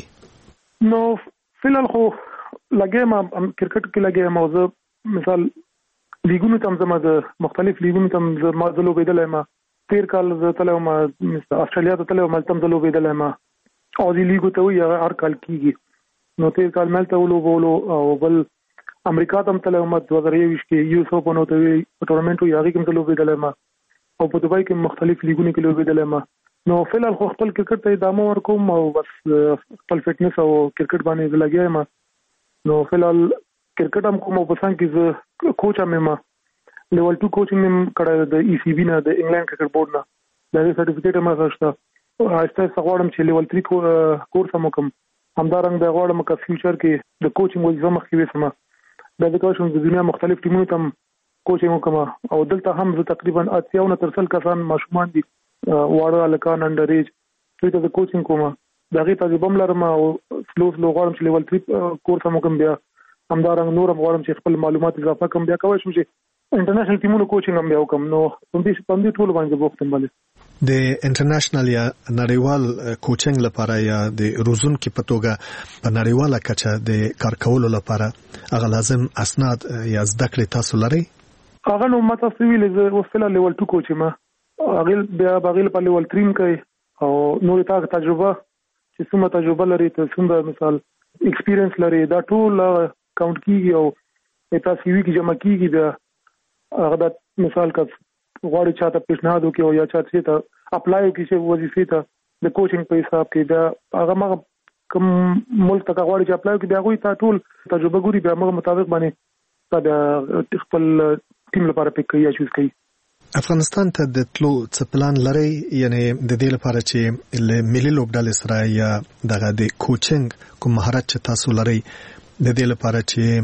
نو فلحال خو لګیم کرکټ کې لګیم او زه مثال لیګونو ته زما د مختلف لیګونو ته زما د لوبېدل ما تیر کال زه تلم مثلا استرالیا ته تلم ملتم د لوبېدل ما او دی لیګو ته وی هر کال کیږي. نو تیر کال ملته ولوبولو او بل امریکا ته تلم دوه هزار یوویشت کې یو سو په نو ته وی ټورنمنټ یې هغه کې تل لوبېدل ما او په دوبای کې مختلف لیګونو کې لوبېدل ما. نو فلحال خو خپل کرکټ ته ادامه ورکوم او بس خپل فټنس او کرکټ باندې لګیایم. نو فلحال کرکټ هم کوم په څنګه کې زه کوچ هم ما لیول ټو کوچینګ هم کړه د ای سی بی نه د انګلند کرکټ بورډ نه دا سرټیفیکیټ هم راځه. آسته څغړم چې لیول تھری کورس هم کوم همدارنګ د غواړم چې فیوچر کې د کوچینګ وظیفه مخ کې وسم. د دغه د دنیا مختلف ټیمونو ته کوچینګ کوم او دلته هم زه تقریبا اتیا نه تر سل کسان ماشومان دي واړه الکان انډر ایج ته د کوچینګ کوم دغه تجربه لرم او سلو سلو غواړم چې لیول تھری کورس هم کوم. بیا همدارنګ نور غواړم چې خپل معلومات اضافه کوم. بیا کوم چې انټرنیشنل ټیمونو کوچینګ هم بیا کوم. نو په دې په دې ټول باندې بوختم باندې د انټرنیشنل یا نړیوال کوچینګ لپاره یا د روزونکو په توګه په نړیواله کچه د کار کولو لپاره هغه لازم اسناد یا زده کړې تاسو لرئ؟ هغه نو ماته سویل زه وسله لیول ټو کوچ ما اغل بیا بغیل په لیول تریم کوي او نور تا تجربه چې څومره تجربه لري ته څومره مثال ایکسپیرینس لري دا ټول کاونټ کیږي او تاسو سی وی کې جمع کیږي. دا هغه د مثال کا غواړي چاته پیشنهاد وکړي او یا چاته ته اپلای وکړي چې وظیفې ته د کوچینګ په حساب کې دا هغه ما کوم ملک ته غواړي چې اپلای وکړي دا غوي تا ټول تجربه ګوري بیا موږ مطابق باندې دا خپل ټیم لپاره پک کوي یا چوز کوي. افغانستان ته د تلو څه پلان لري؟ یعنی د دې لپاره چې ملي لوبډلې سره یا دغه د کوچینګ کوم مهارت چې تاسو لري د دې لپاره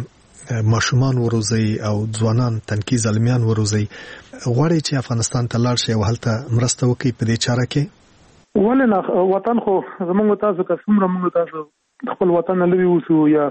چې ماشومان وروزي او ځوانان تنکي زلمیان وروزي غواړي چې افغانستان ته لاړ شي او هلته مرسته وکړي په دې چاره کې؟ ولنه وطن خو زموږ تاسو که څومره موږ تاسو خپل وطن لوي وسو یا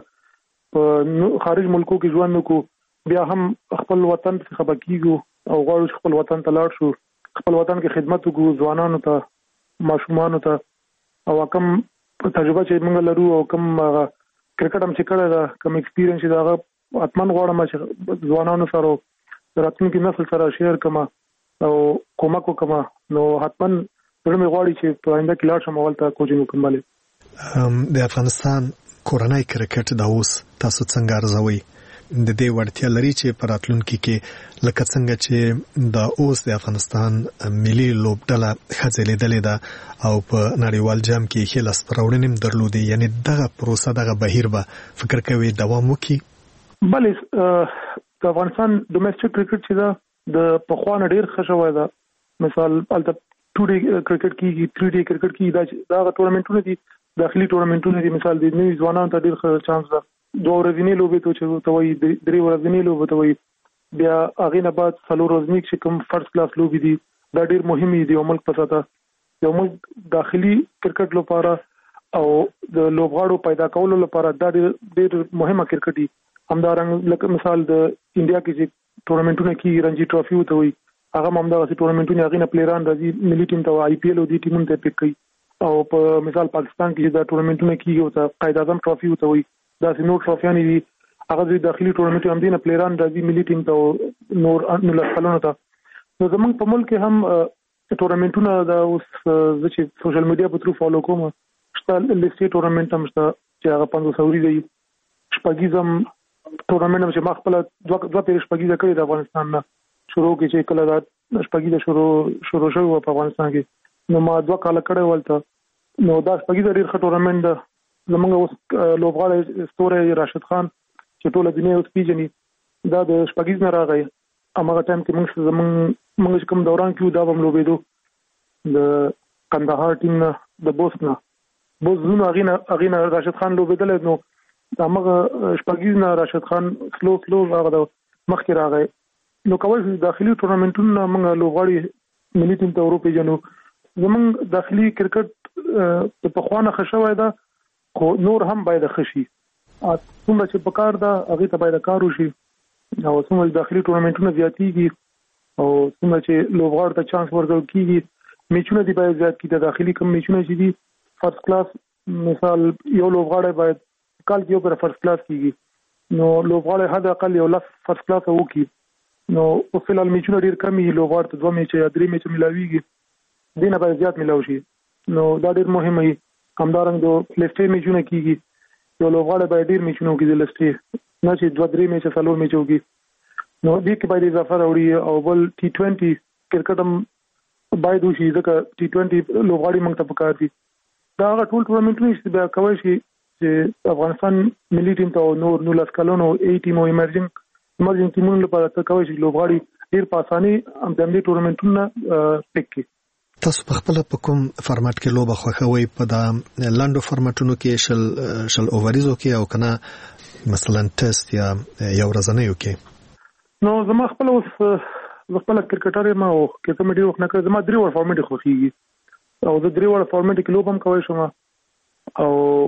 خارج ملکو کې ژوند وکړو بیا هم خپل وطن څخه خبر کیږو او غواړو خپل وطن ته لاړ شو خپل وطن کې خدمت وکړو ځوانانو ته ماشومانو ته او کوم تجربه چې موږ لرو او کوم کرکټ هم چې کړه دا کوم ایکسپیرینس دا اتمن غواړم چې ځوانانو سره راتلونکي نسل سره شیر کما او کومک وکما. نو حتمن زموږ غواړي چې په آینده کې لاړ شم او ولته کوچینګ وکړم. د افغانستان کورنۍ کرکټ دا اوس تاسو څنګه ارزوي؟ د دې وړتیا لري چې په راتلونکي کې لکه څنګه چې د اوس د افغانستان ملي لوبډله ښځې لیدلې ده او په نړیوال جام کې ښې لاس پروړنې هم درلودې، یعنی دغه پروسه دغه بهیر به فکر کوي دوام وکړي؟ بلې د افغانستان ډومېسټک کرکټ چې ده د پخوانه ډیر ښه شوی ده. مثال الته ټو ډي کرکټ کیږي، تھری ډي کرکټ کیږي، دا دا ټورنمنټونه دي داخلي ټورنمنټونه دي. مثال د نوي ځوانانو ته ډیر ښه چانس ده. دوه ورځې لوبې ته چې ته وایي درې ورځې لوبې ته وایي بیا هغه نه بعد څلور ورځې چې کوم فرست کلاس لوبې دي دا ډیر مهمه دي. یو ملک په ساته یو ملک داخلي کرکټ لپاره او د لوبغاړو پیدا کولو لپاره دا ډیر مهمه کرکټ دي. همدارنګ لکه مثال د انډیا کې چې ټورنمنټونه کې رنجي ټرافي وته وي هغه هم دا چې ټورنمنټونه هغه نه پلیران راځي ملي ټیم ته آی پی ایل او دی ټیمونو ته پک کوي. او په مثال پاکستان کې دا ټورنمنټونه کیږي او ته قائد اعظم ټرافي وته وي دا سينو ټرافیان دي هغه د داخلي ټورنمنټ هم دي نه پلیران راځي ملي ټیم ته نور نو لسلونه ته. نو زمونږ په ملک هم ټورنمنټونه دا اوس چې سوشل میډیا په ترو فالو کوم شته لیسټي ټورنمنټ هم شته چې هغه پنځه سوري دی شپږیزم ټورنمنت چې ما خپل دوه دوه پیر شپږیزه کړی د افغانستان نه شروع کې چې کله دا شپږیزه شروع شروع شو په افغانستان کې نو ما دوه کال کړی ولته نو دا شپږیزه ډیر ښه ټورنمنت ده زمونږ اوس لوبغاړی ستوری راشد خان چې ټول دنیا اوس پیژني دا د شپږیز نه راغی هغه ټایم کې موږ زمونږ موږ کوم دوران کې دا هم لوبېدو د کندهار ټیم نه د بوس نه بوس زونه اغینا اغینا راشد خان لوبېدل نو هغه شپږیز نه راشد خان سلو سلو هغه د مخکې راغی نو کول داخلي ټورنمنټونه موږ لوبغاړي ملي ټیم ته اروپا جنو زمونږ داخلي کرکټ په خوانه خښوي دا خو نور هم باید خشي څومره چې په کار دا هغه ته باید کار وشي او څومره داخلي ټورنمنټونه زیاتېږي او څومره چې لوبغاړو ته چانس ورکول کیږي میچونه دی باید زیات کړي داخلي کم میچونه چې دي فرست کلاس مثال یو لوبغاړی باید کال کې یو پر فرست کلاس کیږي نو لوبغاړی حد اقل یو لاس فرست کلاس وکړي نو په فلال میچونه ډیر کم وي لوبغاړي ته دوه میچ یا درې میچ ملاويږي دینه باید زیات ملاوي شي نو دا ډیر مهمه وي همدارنګه د لسټې میچونه کیږي یو لوبغاړی باید ډیر میچونه وکړي د لسټې نه چې دوه درې میچ څلور میچ وکړي نو دې کې باید اضافه راوړي او بل ټي ټوئنټي کرکټ هم باید وشي ځکه ټي ټوئنټي لوبغاړي موږ ته پکار دي دا هغه ټول ټورنمنټونه چې بیا کوي شي چې افغانستان ملي ټیم ته نور نو لاس کلونو ای ټیم او ایمرجنګ ایمرجنګ ټیمونو لپاره ته کوي شي لوبغاړي ډیر په اساني هم د دې ټورنمنټونه پک کی تاسو په خپل په کوم فارمټ کې لوبه خوښوي په دا لاندو فارمټونو کې شل شل اووریزو کې او کنه مثلا ټیسټ یا یو ورځنیو کې نو زما خپل اوس خپل کرکټر ما او کته مې ډیر وخت نه کړ زما درې ور فارمټ خوښیږي او د درې ور فارمټ کې لوبم کوي شم او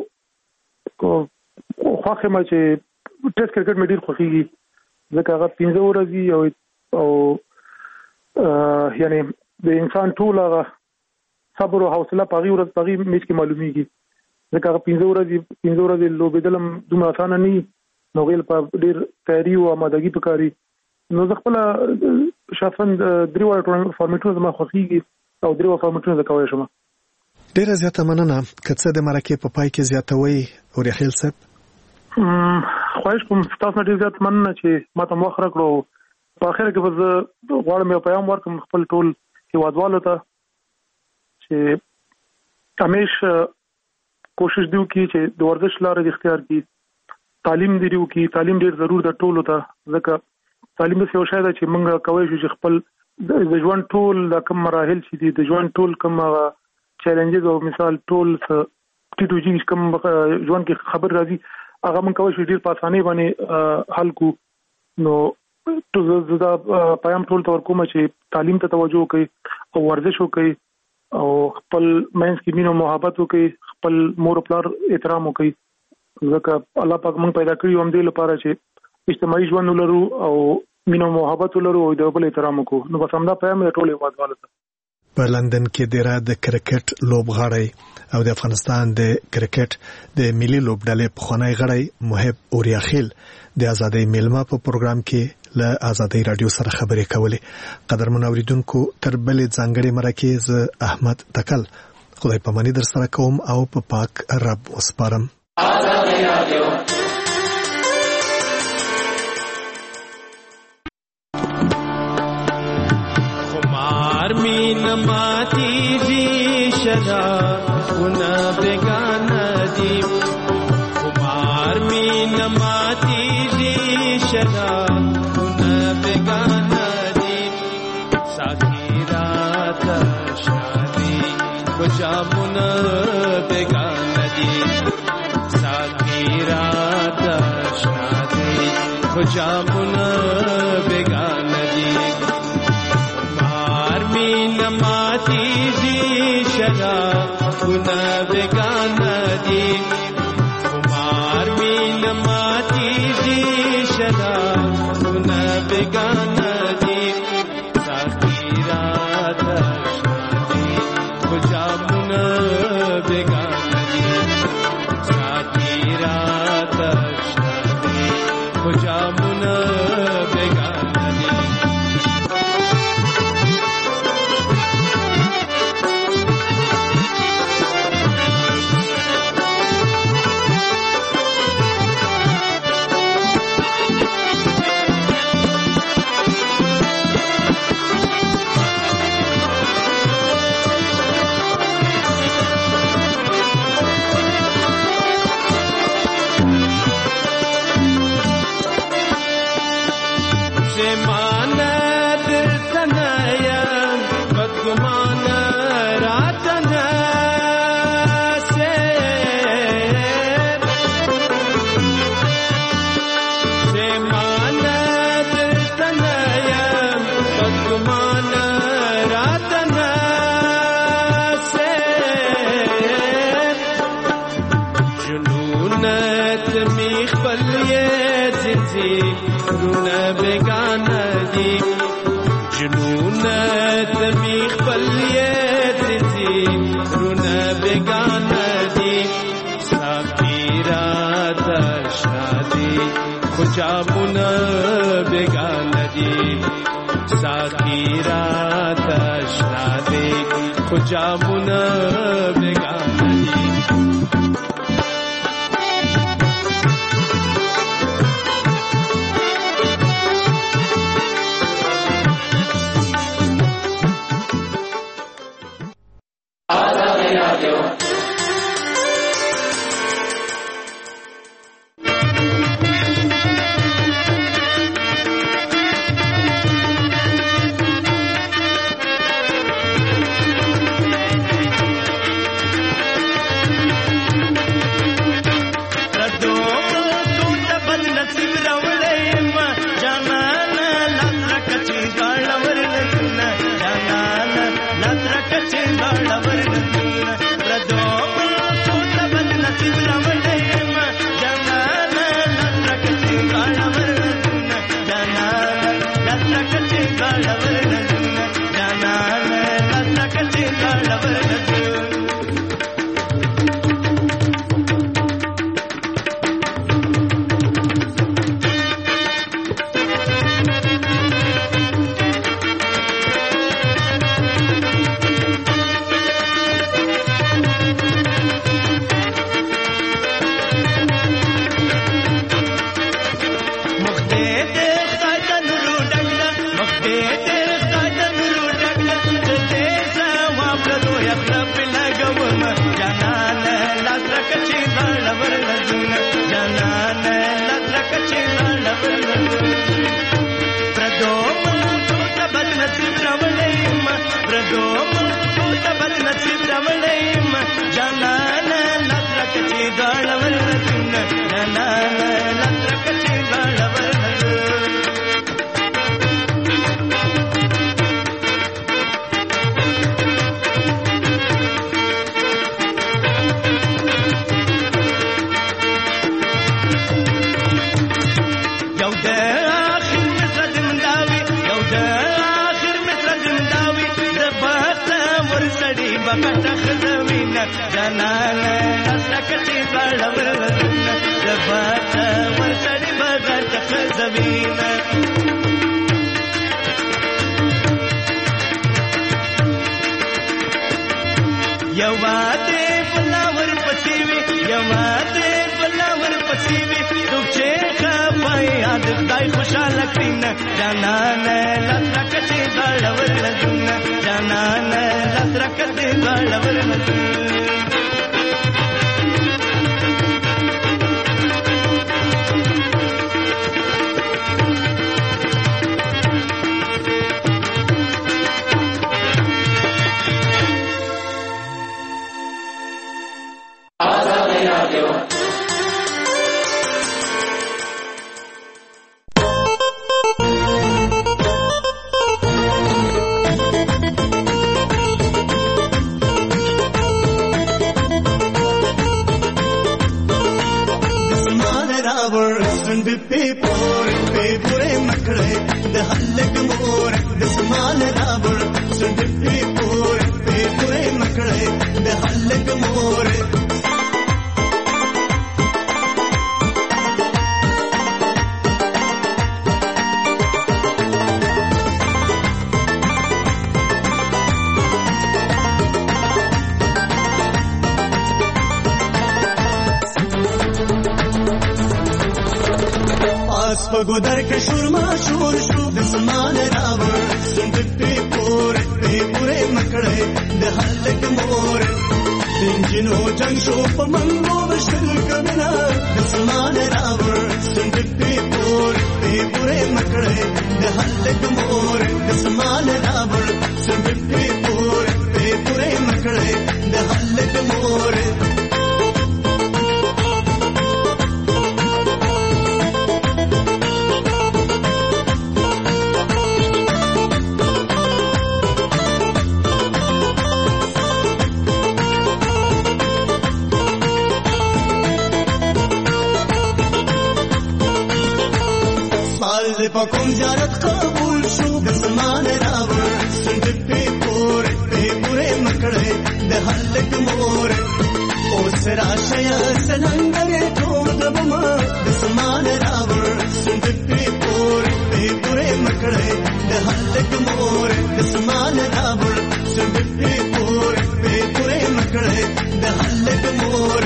خوښه ما چې ټیسټ کرکټ مې ډیر خوښیږي ځکه هغه پنځه ورځې او او یعنی د انسان ټول هغه صبر او حوصله پغی ورځ پغی میچ کې معلومیږي ځکه هغه پنځه ورځې پنځه ورځې لوبېدل دومره اسانه نه نو غیل په ډیر تیاری او آمادګي پکاري نو زه خپل شخصا درې ور فارمټونه زما خوښیږي او درې ور فارمټونه زکوي شم ډیره زیاته مننه کڅه د مرکه په پای کې زیاتوي او ریخیل صاحب خواهش کوم تاسو ډیر زیات مننه چې ما ته مخ راکړو په اخر کې زه غواړم یو پیغام ورکړم خپل ټول هیوادوالو ته چې همیشه کوشش دیو کی چې د ورزش لارې اختیار کړي تعلیم دیو کی تعلیم ډیر ضرور ده ټولو ته ځکه تعلیم څه یو شی ده چې موږ کوي چې خپل د ژوند ټول د کوم مراحل چې دي د ژوند ټول کوم چیلنجز او مثال ټول ټي ټو جي کوم ژوند کې خبر راځي هغه موږ کوي چې ډیر په اسانۍ باندې حل کو نو ټول زدا پیغام ټول تور کوم چې تعلیم ته توجه وکړي او ورزش وکړي او خپل مینس کې مینه محبت وکړي خپل مور پلار احترام وکړي ځکه الله پاک موږ پیدا کړی هم دې لپاره چې اجتماعي ژوند ولرو او مینه محبت ولرو او د بل احترام وکړو نو بس همدا پیغام ټول هیوادوالو ته په لندن کې د را د کرکټ لوبغاړی او د افغانستان د کرکټ د ملي لوبډلې په خونای غړی محب اوریاخیل د ازادۍ میلمه په پروګرام کې له ازادۍ رادیو سره خبرې کولې قدرمن اوریدونکو تر بلې ځانګړي مرکز احمد تکل خدای پاماني در سره کوم او په پا پاک رب وسپارم ازادۍ رادیو مین ماتی جی شدا گنا بیگانا دی کمار مین ماتی جی شدا گنا بیگانا دی ساکی رات شادی کجا منا بیگانا دی ساکی رات شادی کجا منا بیگانا دی نماتی جی شدا گنا بیگانا دی کمار می نماتی جی شدا گنا بیگانا دی ساکی رات شادی کجا منا بیگانا دی ساکی رات شادی کجا منا بیگانا دی جنونت می خپل زنزیر رونه بگانه دی جنونت می خپل زنزیر رونه بگانه دی ساقیرا تشنا دی خجابونه بگانه دی ساقیرا تشنا دی خجابونه بگانه دی पगुदर के शुरमा शोर शो दसमान रावण सुंद पे पोर पे पूरे मकड़े दहलक मोर दिंजनो जंग शो पमंगो बशल कमना दसमान रावण सुंद पे पोर पे पूरे मकड़े दहलक मोर दसमान रावण सुंद पे पोर पे पूरे मकड़े दहलक मोर ول په کوم زیارت قبول شو د زمانه راوړ سند په پور په پوره مکړې د هلک مور او سرا شیا سنندر ټول د بما د زمانه راوړ سند په پور په پوره مکړې د هلک مور د زمانه راوړ سند په پور په پوره مکړې د هلک مور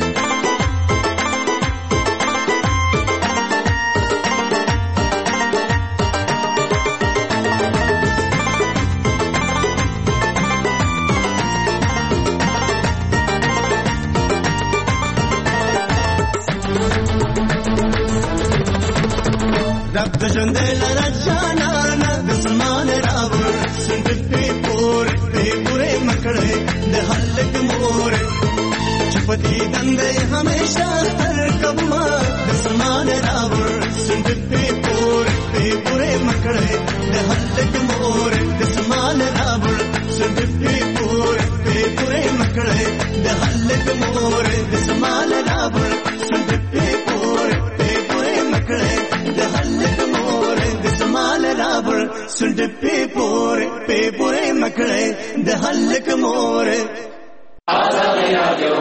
رب د ژوندې لاره جانانه د زمانه راوړ سند په پور په پوره مکړې د هلک مور چې په دې دندې همیشه تر کبما د زمانه راوړ سند په پور په پوره مکړې د هلک مور د زمانه راوړ سند په پور په پوره مکړې د هلک مور د زمانه راوړ سند په پور په پوره مکړې د هلک مور د زمانه راوړ سند په پور په پوره مکړې د هلک مور آزاد رادیو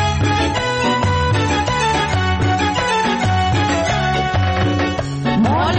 More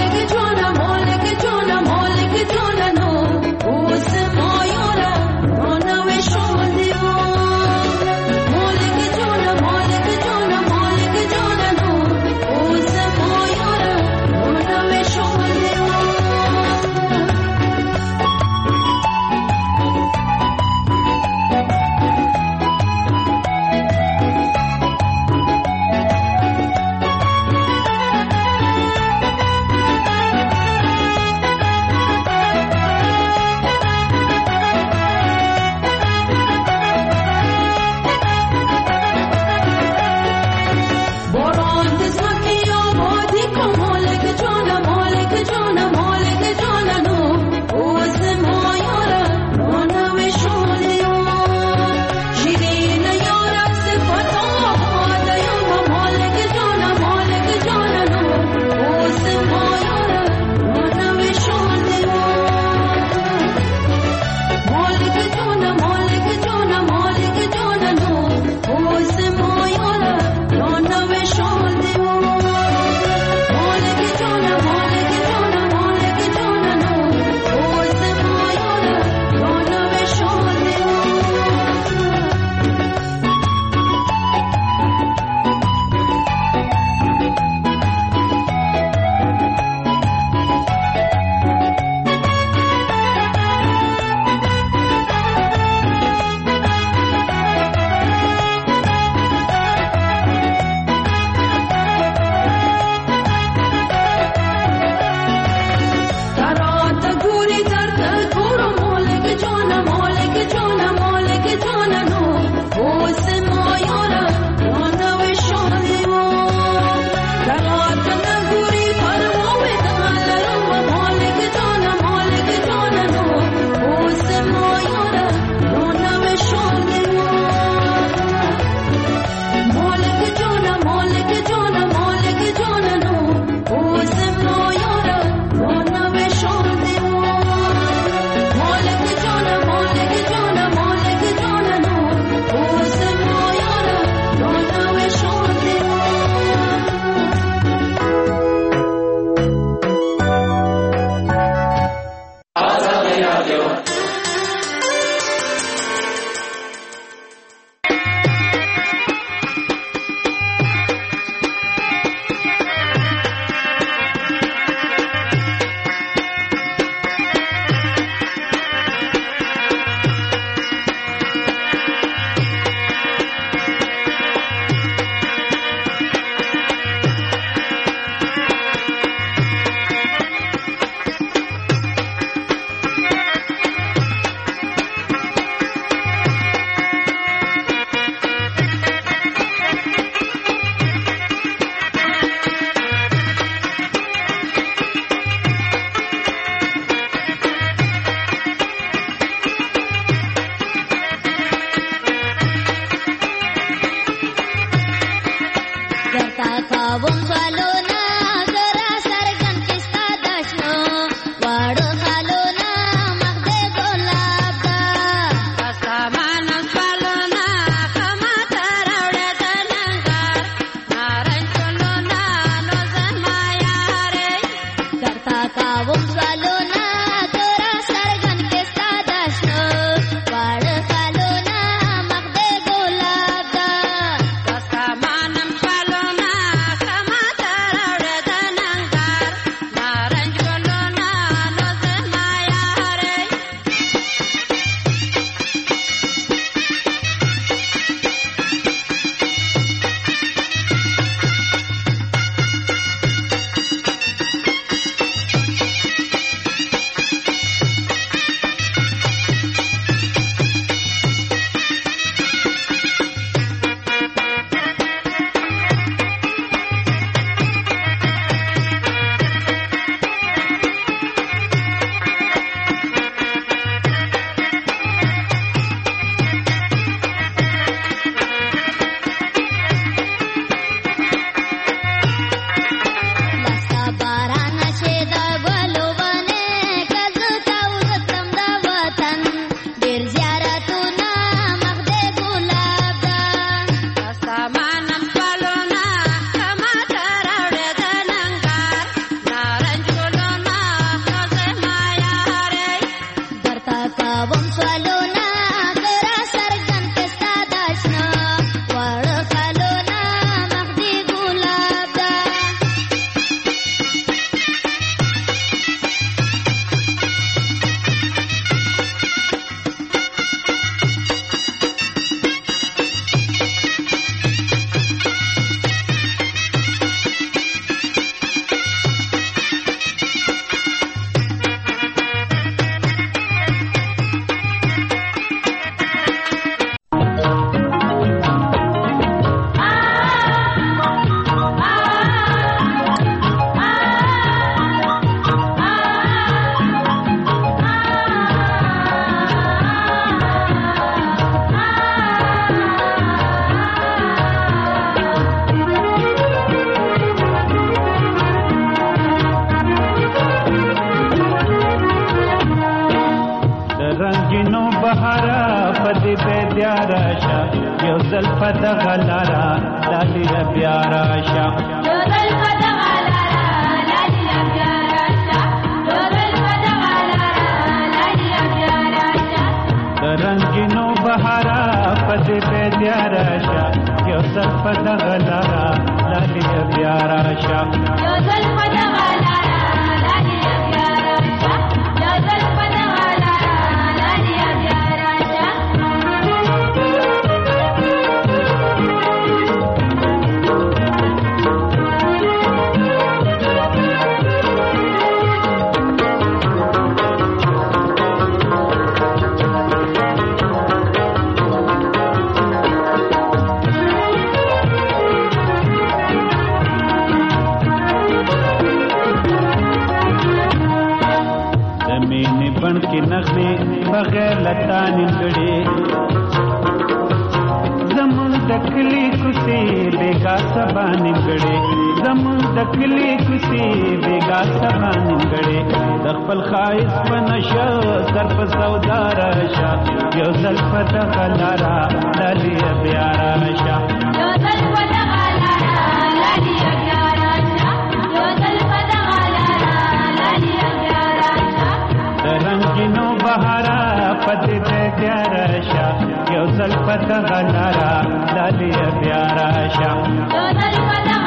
یو زلفت غلارا لالی بیارا شا